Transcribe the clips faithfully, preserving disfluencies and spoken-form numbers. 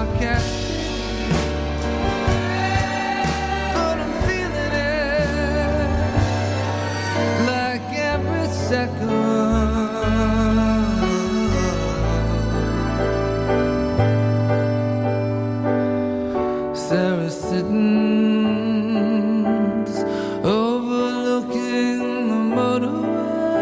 sarcastic, but I'm feeling it like every second. Sarah Siddons overlooking the motorway.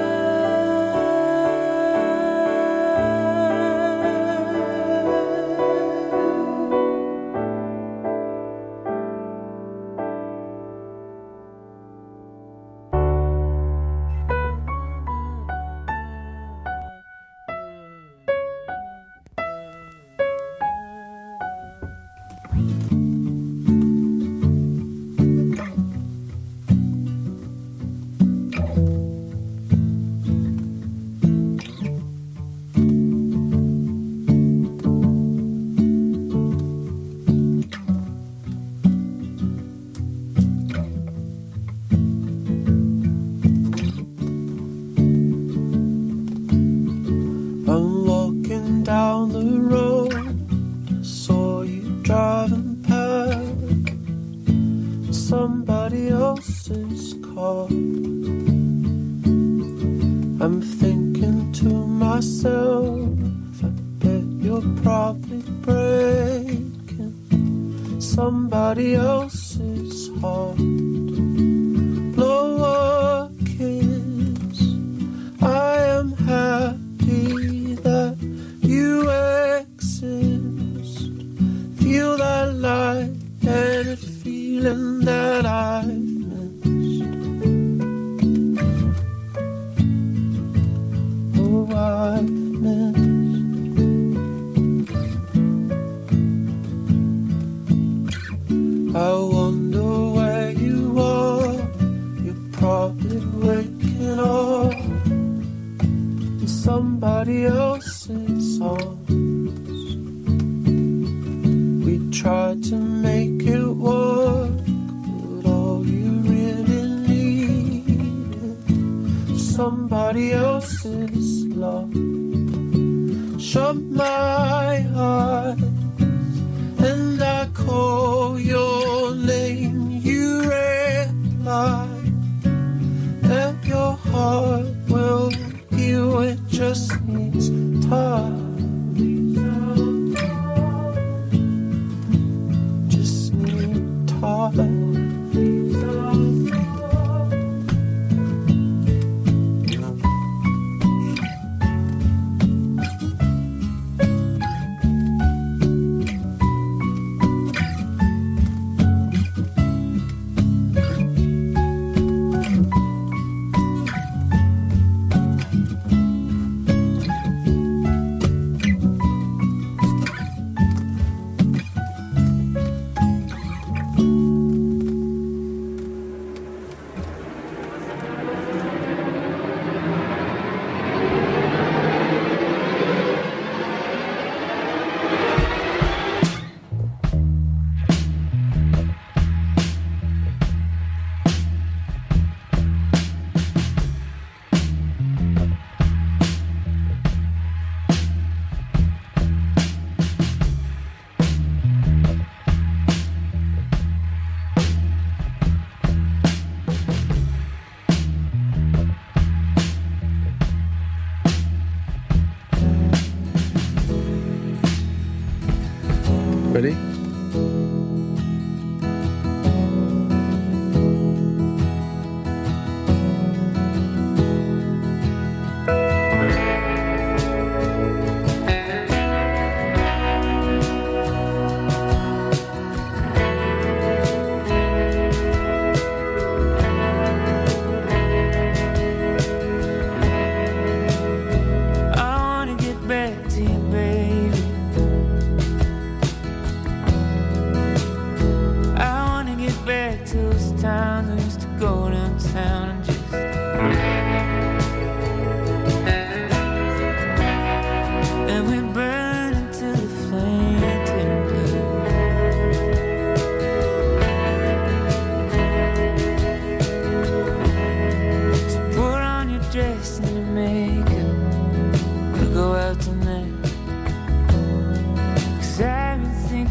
Ready? Everything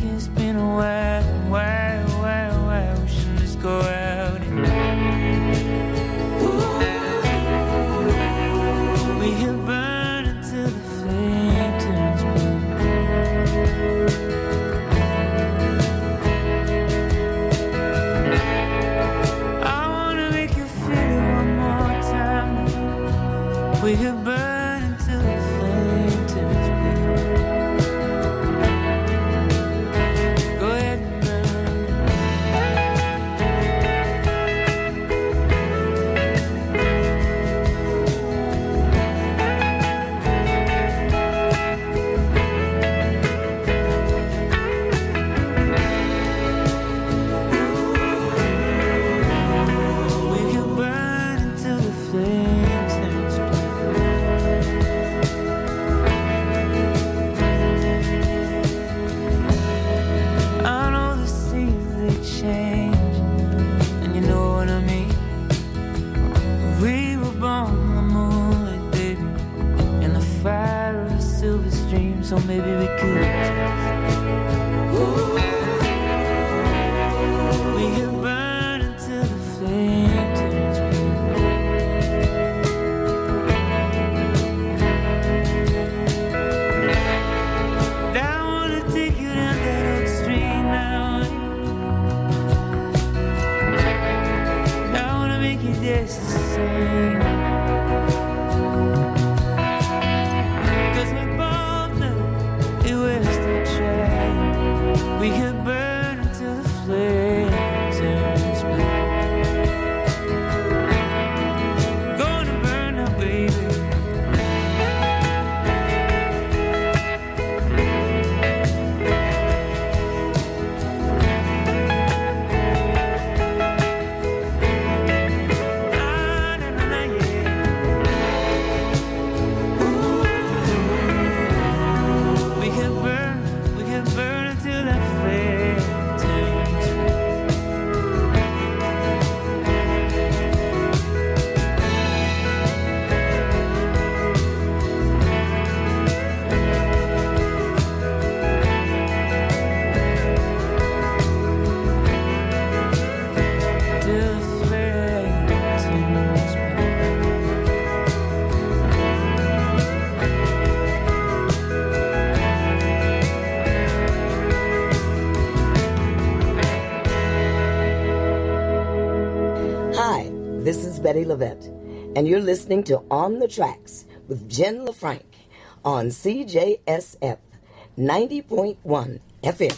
This is Betty Levette, and you're listening to On the Tracks with Jen LaFranc on C J S F ninety point one F M.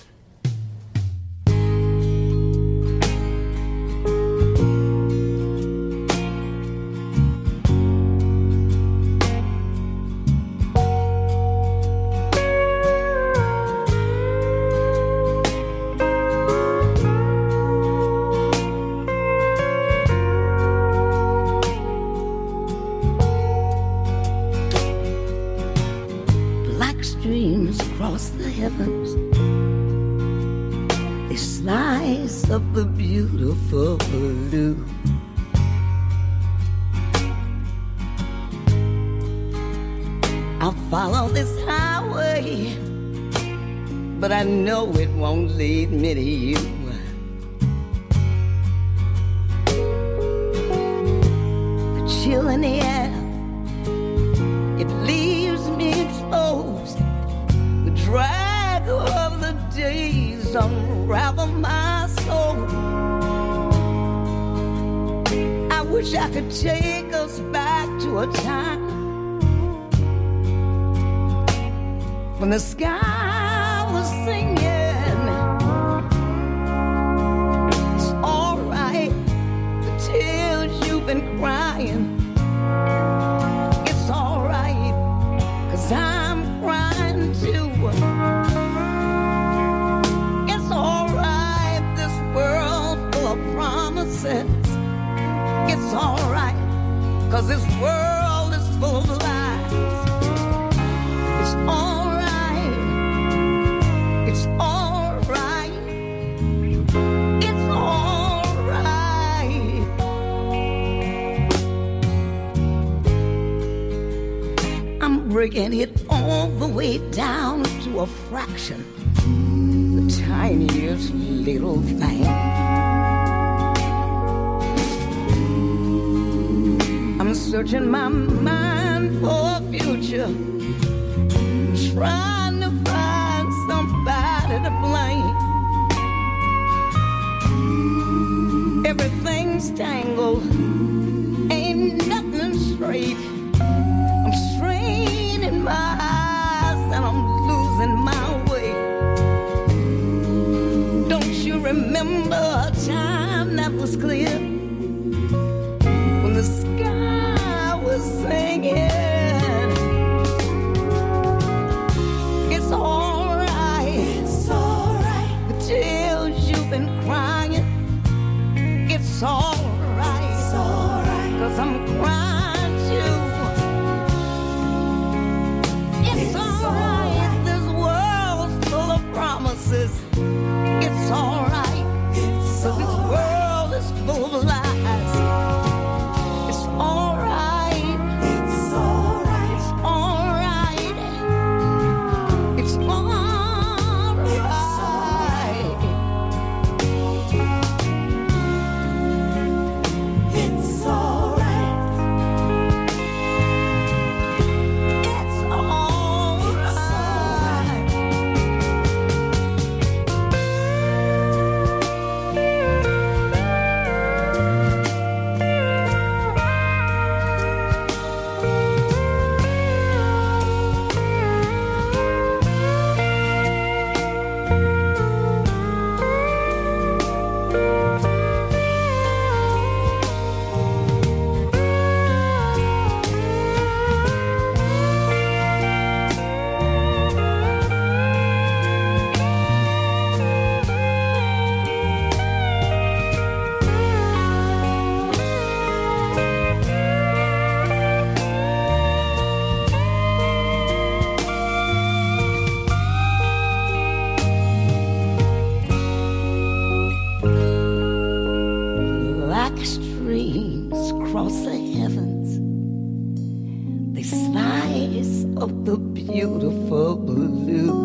Of the beautiful blue. I'll follow this highway, but I know it won't lead me to you. The chill in the air, it leaves me exposed. The drag of the days unravel my soul. I wish I could take us back to a time when the sky was singing. It's alright, the tears you've been crying. It's alright, 'cause I'm crying too. It's alright, this world full of promises. It's alright, 'cause this world is full of lies. It's alright, it's alright, it's alright. I'm breaking it all the way down to a fraction, the tiniest little thing. I'm searching my mind for a future, trying to find somebody to blame. Everything's tangled, ain't nothing straight. I'm straining my eyes and I'm losing my way. Don't you remember a time that was clear, when the sky was singing? It's alright, it's alright, the tears you've been crying. It's alright, it's alright, 'cause I'm crying too. It's, it's alright, right. This world's full of promises. It's alright, it's so alright. This world is full of lies. It's alright, it's alright, it's alright, it's alright, it's alright, it's alright. Like streams cross the heavens, they slice of the beautiful blue.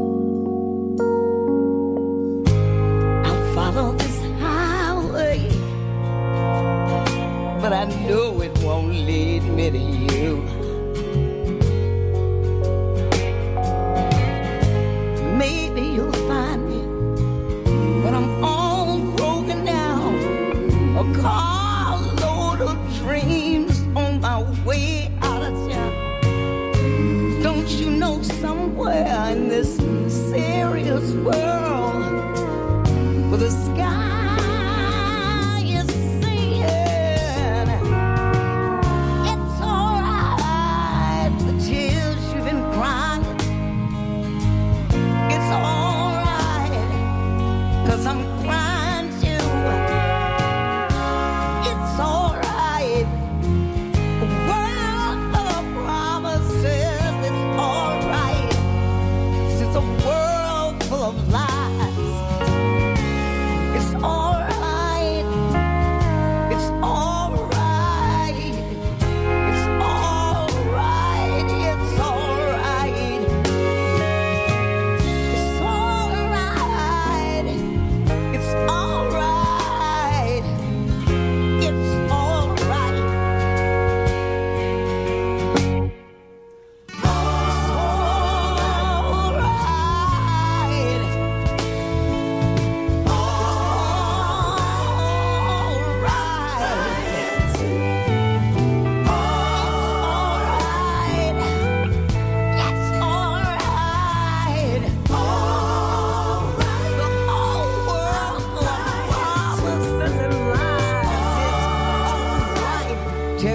I'll follow this highway, but I know it won't lead me to you. Maybe you'll find me when I'm all broken down, a carload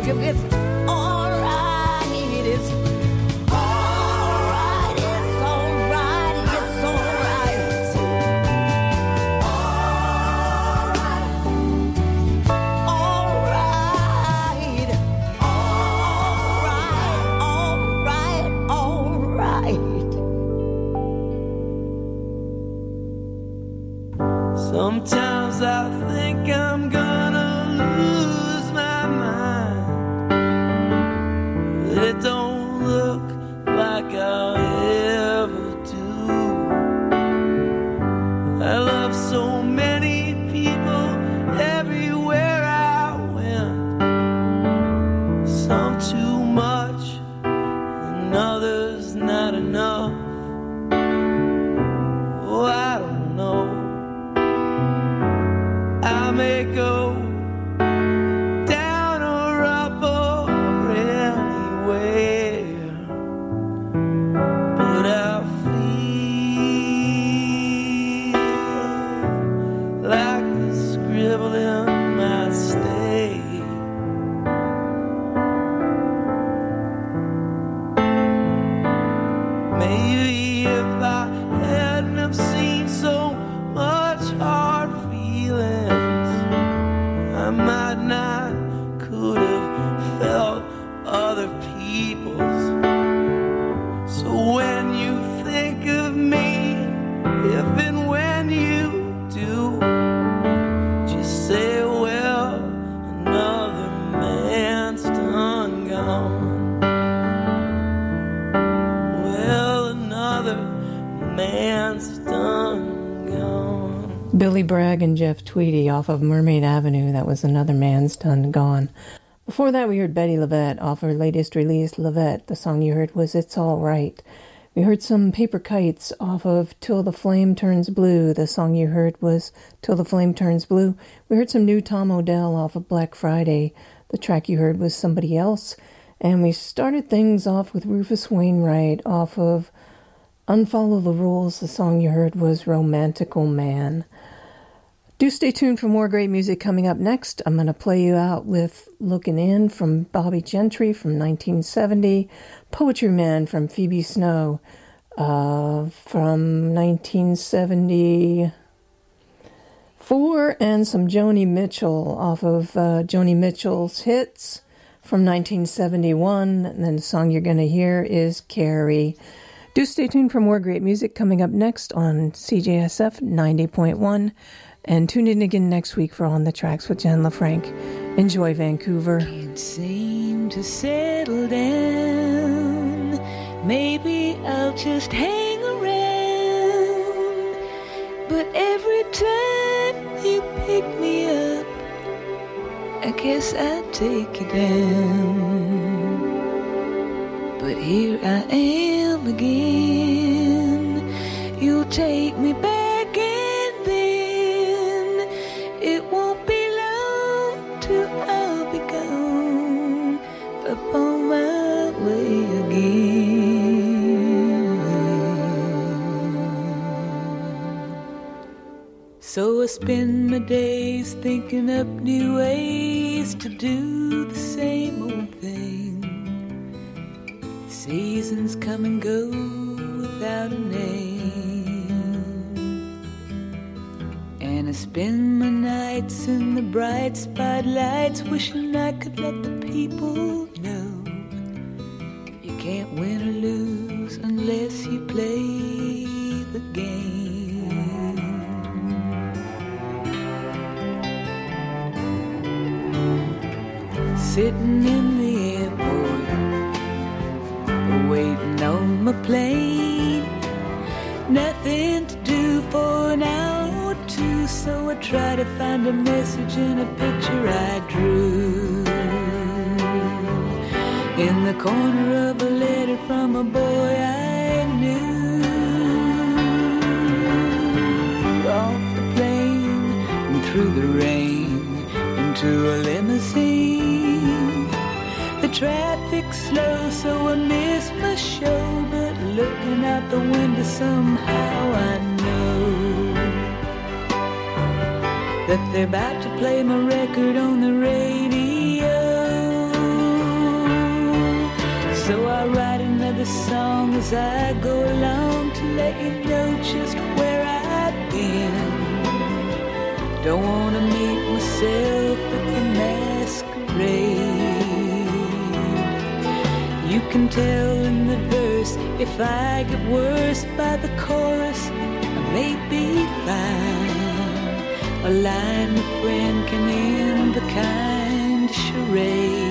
look at this. All right, it's all right, it's all right, it's all right. All right, all right, all right, all right. Sometimes I think I'm gonna lose my mind. It don't look like I'll ever do. I love so many people everywhere I went. Some too much and others not enough. Oh, I don't know. I may go down or up or anywhere, but I feel like the scribbling might stay. Maybe if I hadn't have seen so much hard feelings, I might not could have felt other people's. So when you think of me, if and when you do, just say, well, another man's done gone. Well, another man's done gone. Billy Bragg and Jeff Tweedy off of Mermaid Avenue. That was Another Man's Done Gone. Before that, we heard Betty LaVette off her latest release, LaVette. The song you heard was It's All Right. We heard some Paper Kites off of Till the Flame Turns Blue. The song you heard was Till the Flame Turns Blue. We heard some new Tom Odell off of Black Friday. The track you heard was Somebody Else. And we started things off with Rufus Wainwright off of Unfollow the Rules. The song you heard was Romantical Man. Do stay tuned for more great music coming up next. I'm going to play you out with Looking In from Bobby Gentry from nineteen seventy, Poetry Man from Phoebe Snow uh, from nineteen seventy-four, and some Joni Mitchell off of uh, Joni Mitchell's Hits from nineteen seventy-one. And then the song you're going to hear is Carrie. Do stay tuned for more great music coming up next on C J S F ninety point one. And tune in again next week for On the Tracks with Jen LaFranc. Enjoy, Vancouver. Can't seem to settle down. Maybe I'll just hang around. But every time you pick me up, I guess I take you down. But here I am again. You'll take me back and then it won't be long till I'll be gone upon my way again. So I spend my days thinking up new ways to do the same old thing. Seasons come and go without a name. And I spend my nights in the bright spotlights, wishing I could let the people know you can't win or lose unless you play the game. Sitting in the airport, waiting on my plane, nothing to do for an hour or two, so I try to find a message in a picture I drew in the corner of a letter from a boy I knew. Off the plane and through the rain into a limousine. The traffic's slow, so I miss my show, but looking out the window somehow I know that they're about to play my record on the radio. So I write another song as I go along to let you know just where I've been. Don't wanna meet myself at the masquerade. You can tell in the verse if I get worse by the chorus, I may be fine. A line a friend can end the kind of charade.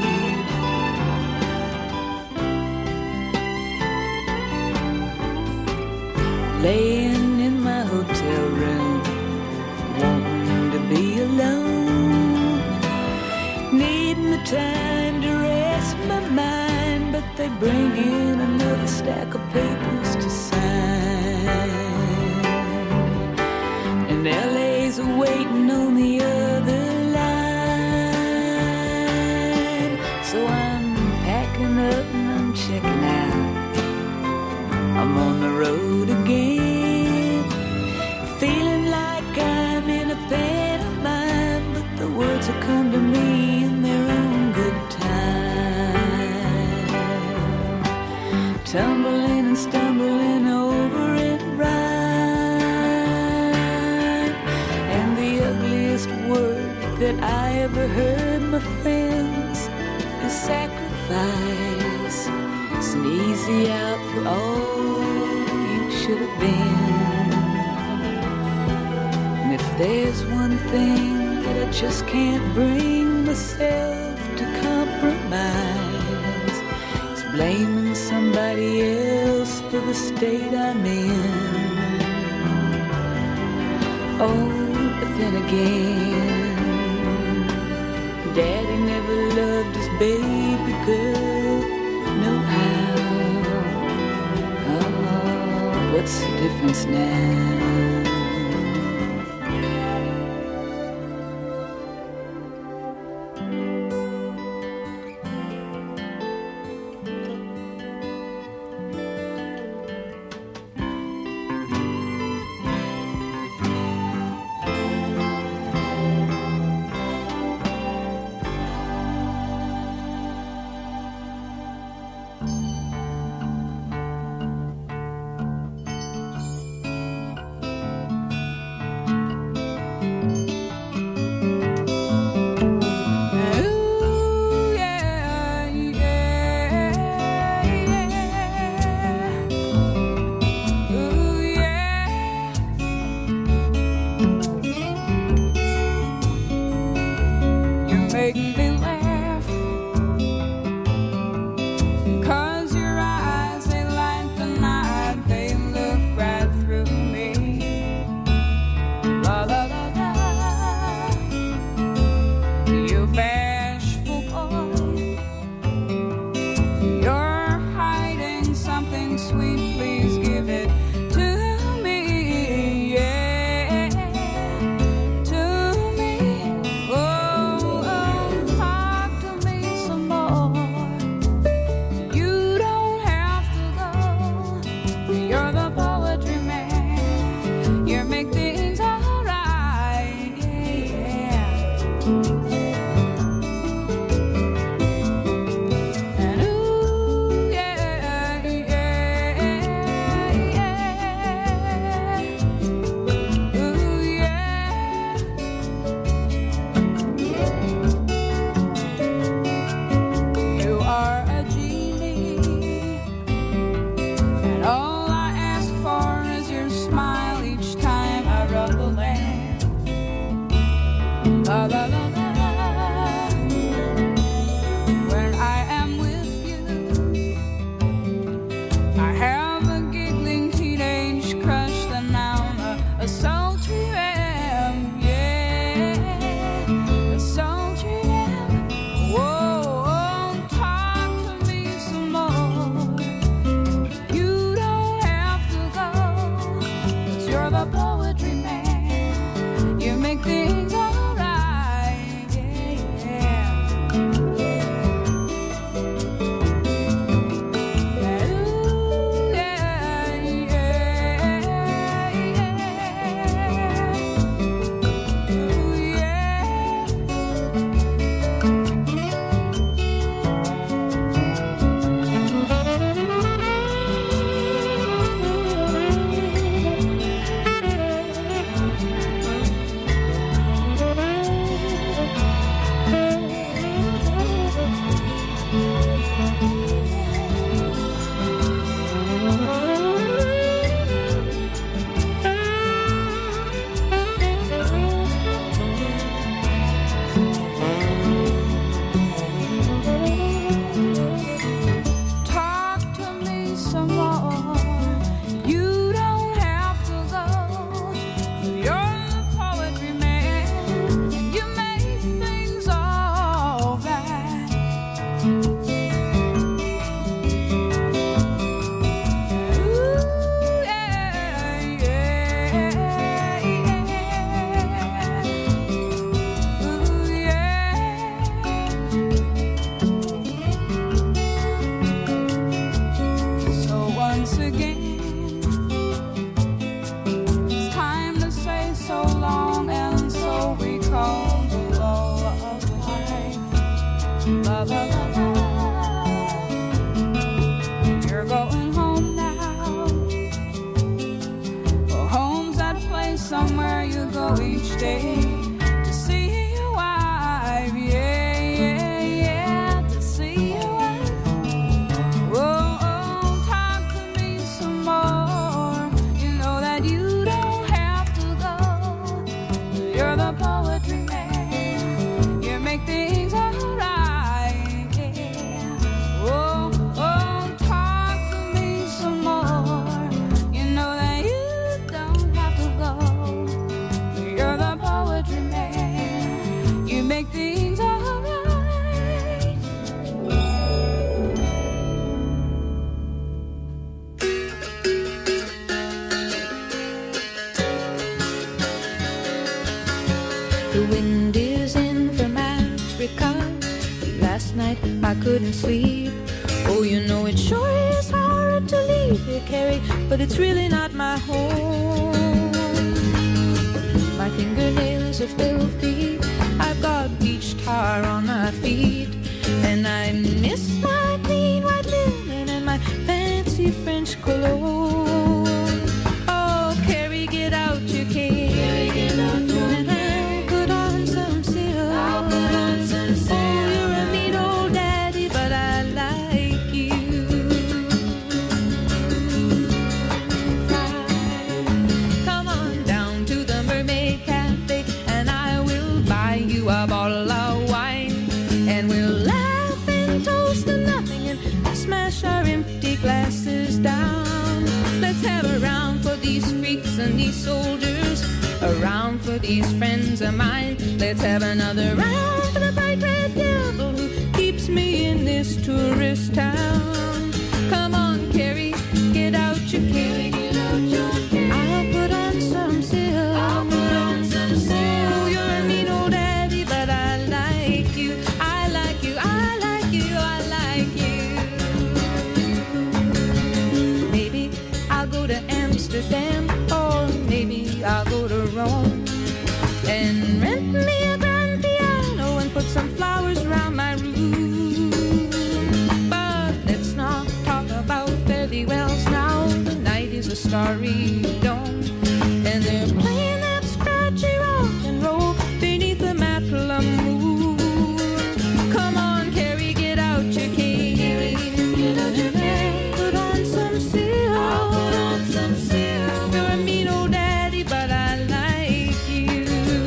Laying in my hotel room, wanting to be alone, needing the time to rest my mind, but they bring in another stack of papers to sign, and L A's waiting on the other line. So I'm packing up and I'm checking out. I'm on the road again, feeling like I'm in a pantomime, but the words will come to me in their own good time. Tumbling and stumbling over and rhyme, and the ugliest word that I ever heard, my friends, is sacrifice. It's an easy out for all should have been. And if there's one thing that I just can't bring myself to compromise, it's blaming somebody else for the state I'm in. Oh, but then again, Daddy never loved his baby girl, no how. What's the difference now? la la la la. You're going home now. Well, home's that place somewhere you go each day to see your wife. Yeah, yeah, yeah, to see your wife. Oh, oh, talk to me some more. You know that you don't have to go. You're the poetry man. You make things alright. Yeah. Oh, oh, talk to me some more. You know that you don't have to go. You're the poetry man. You make things alright. The wind is in from Africa. Last night I couldn't sleep. Oh, you know it sure is hard to leave here, Carrie, but it's really not my home. My fingernails are filthy. I've got beach tar on my feet, and I miss my clean white linen and my fancy French cologne. Oh, Carrie, get out your cane. Carrie, get out your cane. And put on some silk. I'll put on some silk. Oh, you're a neat old daddy, but I like you. Come on down to the Mermaid Cafe, and I will buy you a bottle of wine, and we'll laugh and toast to nothing and smash our empty glasses down. Let's have a round for these freaks and these soldiers, a round for these friends of mine. Let's have another round for the bright red devil who keeps me in this tourist town. Come on, Carrie, get out your cane. I'll put on some silk. I'll put on some silk. Oh, you're a mean old daddy, but I like you. I like you. I like you. I like you. Maybe I'll go to Amsterdam, or maybe I'll go to Rome and rent me a grand piano and put some flowers around my room. But let's not talk about fairy wells now. The night is a starry dome, and they're playing that scratchy rock and roll beneath the Matla moon. Come on, Carrie, get out your cane. Get out your cane. Put on some silk. I'll put on some silk. You're a mean old daddy, but I like you.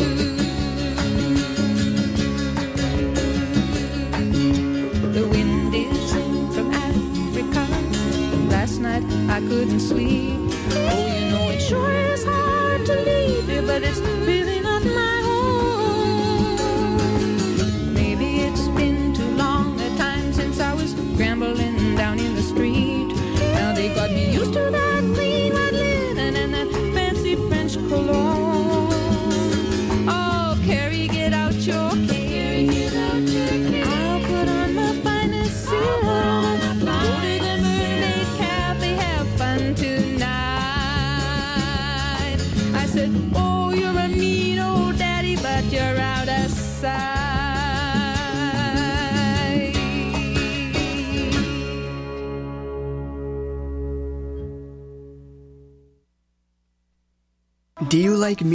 The wind is in from Africa. Last night I couldn't sleep. Oh, you know it sure is hard to leave here, but it's really not my home. Maybe it's been too long a time since I was scrambling down in the street. Now they got me used to that clean white linen and that fancy French cologne. Oh, Carrie, get out your cane. I'll put on my finest silk. Go to the Mermaid Cafe, have fun tonight. I said, oh, you're a mean old daddy, but you're out of sight. Do you like